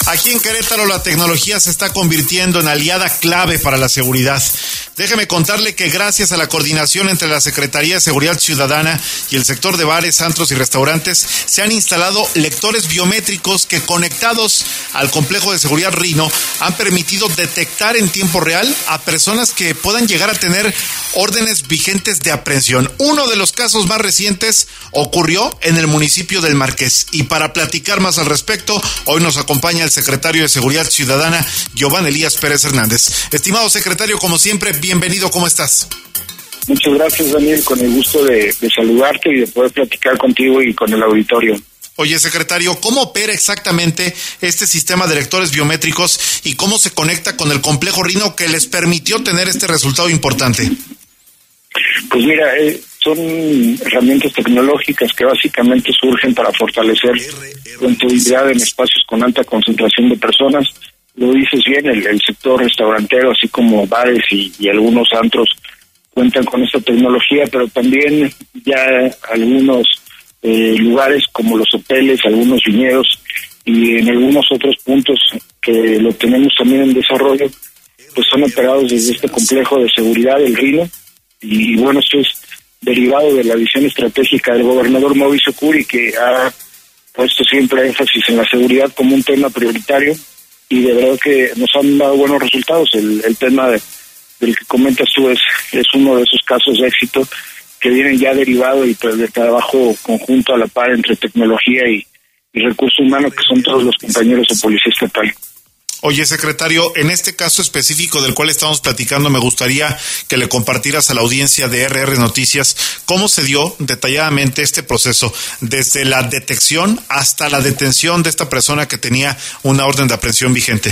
Aquí en Querétaro la tecnología se está convirtiendo en aliada clave para la seguridad. Déjeme contarle que gracias a la coordinación entre la Secretaría de Seguridad Ciudadana y el sector de bares, antros y restaurantes, se han instalado lectores biométricos que, conectados al complejo de seguridad Rhino, han permitido detectar en tiempo real a personas que puedan llegar a tener órdenes vigentes de aprehensión. Uno de los casos más recientes ocurrió en el municipio del Marqués. Y para platicar más al respecto, hoy nos acompaña el secretario de Seguridad Ciudadana, Giovanni Elías Pérez Hernández. Estimado secretario, como siempre, bienvenido, ¿cómo estás? Muchas gracias, Daniel, con el gusto de saludarte y de poder platicar contigo y con el auditorio. Oye, secretario, ¿cómo opera exactamente este sistema de lectores biométricos y cómo se conecta con el complejo Rhino que les permitió tener este resultado importante? Pues mira, son herramientas tecnológicas que básicamente surgen para fortalecer la integridad en espacios con alta concentración de personas. Lo dices bien, el sector restaurantero, así como bares y algunos antros cuentan con esta tecnología, pero también ya algunos lugares como los hoteles, algunos viñedos y en algunos otros puntos que lo tenemos también en desarrollo, pues son operados desde este complejo de seguridad del Rhino. Y bueno, esto es derivado de la visión estratégica del gobernador Mauricio Curi, que ha puesto siempre énfasis en la seguridad como un tema prioritario, y de verdad que nos han dado buenos resultados. El tema del que comentas tú es uno de esos casos de éxito que vienen ya derivado y de trabajo conjunto a la par entre tecnología y recurso humano, que son todos los compañeros de Policía Estatal. Oye, secretario, en este caso específico del cual estamos platicando, me gustaría que le compartieras a la audiencia de RR Noticias cómo se dio detalladamente este proceso, desde la detección hasta la detención de esta persona que tenía una orden de aprehensión vigente.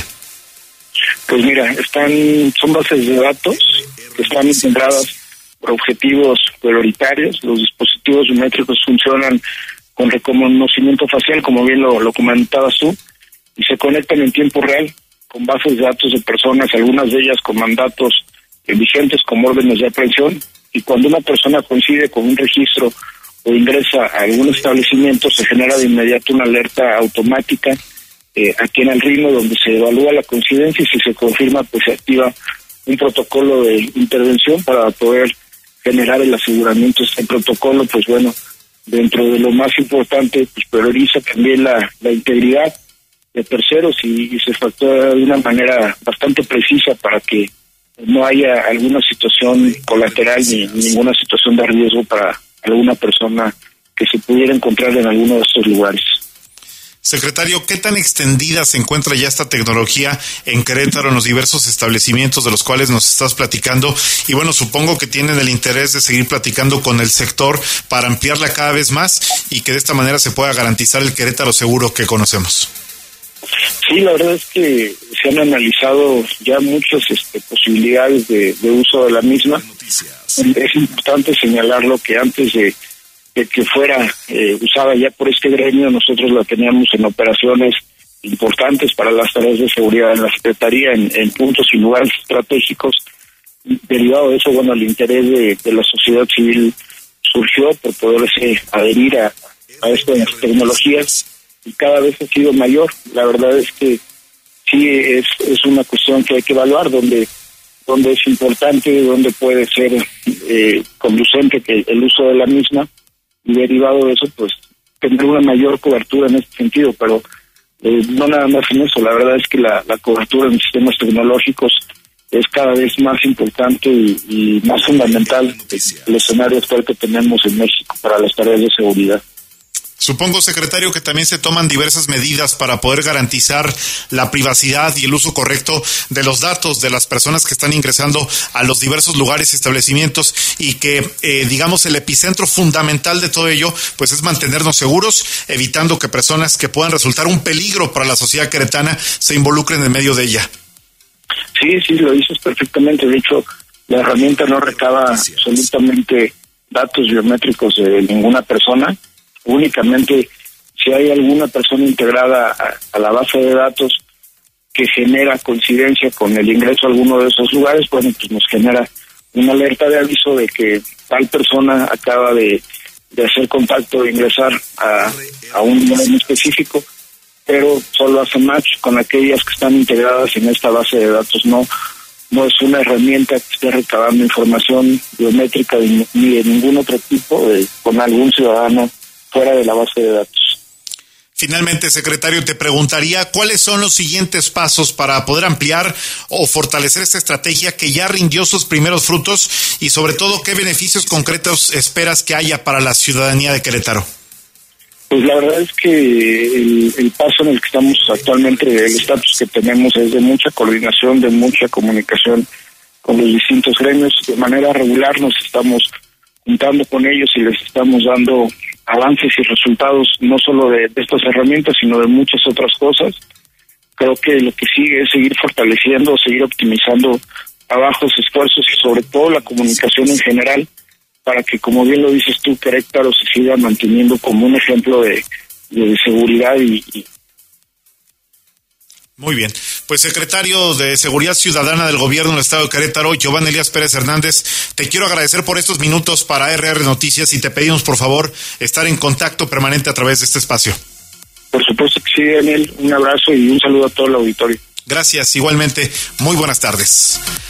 Pues mira, son bases de datos que están integradas por objetivos prioritarios. Los dispositivos biométricos funcionan con reconocimiento facial, como bien lo comentabas tú, y se conectan en tiempo real con bases de datos de personas, algunas de ellas con mandatos vigentes como órdenes de aprehensión, y cuando una persona coincide con un registro o ingresa a algún establecimiento, se genera de inmediato una alerta automática aquí en el Rhino, donde se evalúa la coincidencia, y si se confirma, pues se activa un protocolo de intervención para poder generar el aseguramiento. Este protocolo, pues bueno, dentro de lo más importante, pues prioriza también la integridad de terceros y se factura de una manera bastante precisa para que no haya alguna situación colateral ni ninguna situación de riesgo para alguna persona que se pudiera encontrar en alguno de estos lugares. Secretario, ¿qué tan extendida se encuentra ya esta tecnología en Querétaro, en los diversos establecimientos de los cuales nos estás platicando? Y bueno, supongo que tienen el interés de seguir platicando con el sector para ampliarla cada vez más y que de esta manera se pueda garantizar el Querétaro seguro que conocemos. Sí, la verdad es que se han analizado ya muchas posibilidades de uso de la misma. Es importante señalarlo que antes de que fuera usada ya por este gremio, nosotros la teníamos en operaciones importantes para las tareas de seguridad en la Secretaría, en puntos y lugares estratégicos. Derivado de eso, bueno, el interés de la sociedad civil surgió por poderse adherir a estas tecnologías, y cada vez ha sido mayor. La verdad es que sí es una cuestión que hay que evaluar, donde es importante, donde puede ser conducente que el uso de la misma, y derivado de eso, pues tener una mayor cobertura en este sentido, pero no nada más en eso. La verdad es que la cobertura en sistemas tecnológicos es cada vez más importante y más fundamental el escenario actual que tenemos en México para las tareas de seguridad. Supongo, secretario, que también se toman diversas medidas para poder garantizar la privacidad y el uso correcto de los datos de las personas que están ingresando a los diversos lugares y establecimientos, y que, digamos, el epicentro fundamental de todo ello, pues es mantenernos seguros, evitando que personas que puedan resultar un peligro para la sociedad queretana se involucren en medio de ella. Sí, lo dices perfectamente. De hecho, la herramienta no recaba absolutamente datos biométricos de ninguna persona. Únicamente si hay alguna persona integrada a la base de datos que genera coincidencia con el ingreso a alguno de esos lugares, bueno, pues nos genera una alerta de aviso de que tal persona acaba de hacer contacto, de ingresar a un lugar en específico, pero solo hace match con aquellas que están integradas en esta base de datos. No es una herramienta que esté recabando información biométrica ni de ningún otro tipo con algún ciudadano fuera de la base de datos. Finalmente, secretario, te preguntaría cuáles son los siguientes pasos para poder ampliar o fortalecer esta estrategia que ya rindió sus primeros frutos y sobre todo qué beneficios concretos esperas que haya para la ciudadanía de Querétaro. Pues la verdad es que el paso en el que estamos actualmente, el estatus que tenemos es de mucha coordinación, de mucha comunicación con los distintos gremios. De manera regular nos estamos juntando con ellos y les estamos dando avances y resultados no solo de estas herramientas, sino de muchas otras cosas. Creo que lo que sigue es seguir fortaleciendo, seguir optimizando trabajos, esfuerzos y sobre todo la comunicación en general, para que, como bien lo dices tú, Querétaro se siga manteniendo como un ejemplo de seguridad y... Muy bien. Pues secretario de Seguridad Ciudadana del Gobierno del Estado de Querétaro, Giovanni Elías Pérez Hernández, te quiero agradecer por estos minutos para RR Noticias y te pedimos, por favor, estar en contacto permanente a través de este espacio. Por supuesto que sí, Daniel. Un abrazo y un saludo a todo el auditorio. Gracias, igualmente. Muy buenas tardes.